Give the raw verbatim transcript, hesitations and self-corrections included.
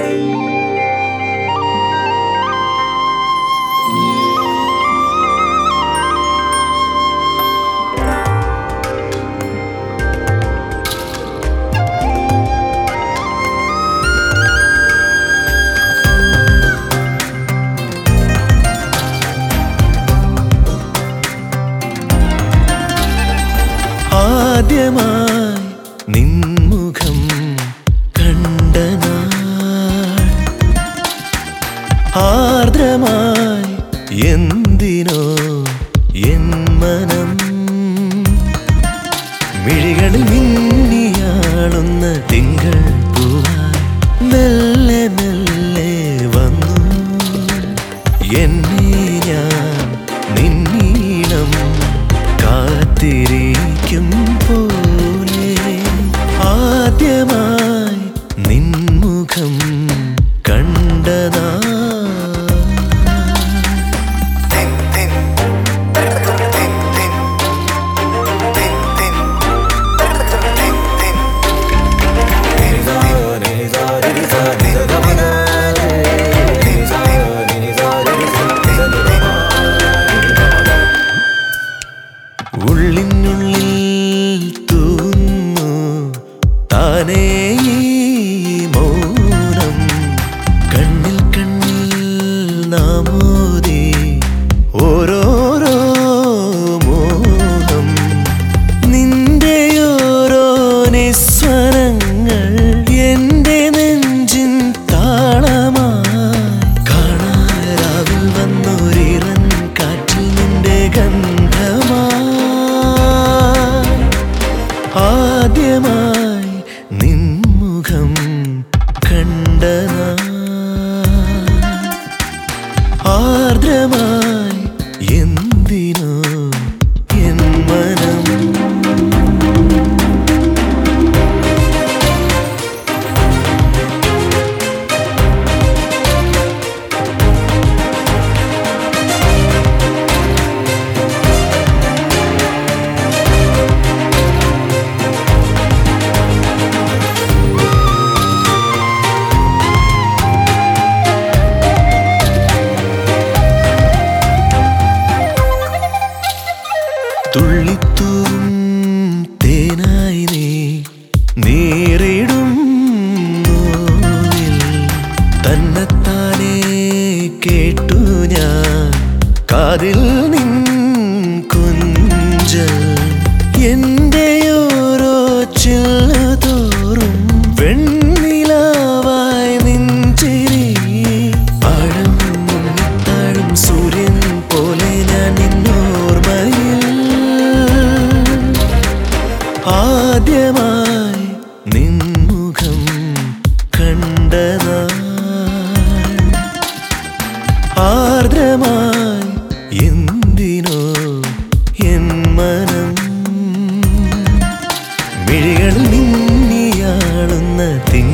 ആദ്യമായി നിൻമുഖം കണ്ട നാൾ ആർദ്രമായി എന്തിനോ എൻ മനം മിഴികളിൽ മിന്നിയാളുന്ന തിങ്കൾ പൂവായി മെല്ലെ മെല്ലെ വന്നു എന്നെ ഞാൻ നിന്നീളം കാത്തിരിക്കും പോലെ ആദ്യമായി നിൻമുഖം കണ്ടതാ ഉള്ളിനുള്ളിൽ തൂന്നു താനേ മൗനം കണ്ണിൽ കണ്ണിൽ നാമോദി ഓരോരോ മോഹം നിന്റെ ഓരോ നിസ്വരങ്ങൾ എന്റെ നെഞ്ചിൻ താളമായി കാണാരാവിൽ വന്നൊരിറൻ കാറ്റിൽ നിന്റെ ഗന്ധമായി ആദ്യമായി നിൻമുഖം കണ്ടതാ ആർദ്രമായി എന്തിനോ എൻ മനം തുള്ളിത്തൂം തേനായി നീ നീറിടും നോവിൽ തന്നെത്താനെ കേട്ടു ഞാൻ കാതിൽ നിൻ കുഞ്ചൽ എന്റെ ഓരോ ചില്ലതോറും വെണ്ണിലാവായി നിൻ ചിരി ആഴം മുങ്ങിത്താഴും സൂര്യൻ പോലെ ഞാൻ നിന്നോർമ്മയിൽ ആദ്യമായി നിൻമുഖം കണ്ടതാ ആർദ്രമായി എന്തിനോ എൻ മനം മിഴികളിൽ മിന്നിയാളുന്ന തിങ്കൾ